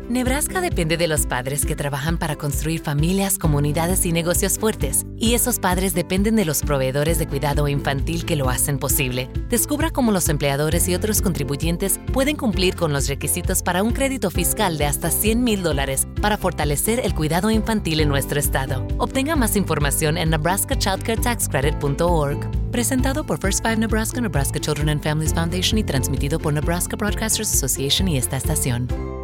Nebraska depende de los padres que trabajan para construir familias, comunidades y negocios fuertes. Y esos padres dependen de los proveedores de cuidado infantil que lo hacen posible. Descubra cómo los empleadores y otros contribuyentes pueden cumplir con los requisitos para un crédito fiscal de hasta $100,000 para fortalecer el cuidado infantil en nuestro estado. Obtenga más información en nebraskachildcaretaxcredit.org. Presentado por First Five Nebraska, Nebraska Children and Families Foundation y transmitido por Nebraska Broadcasters Association y esta estación.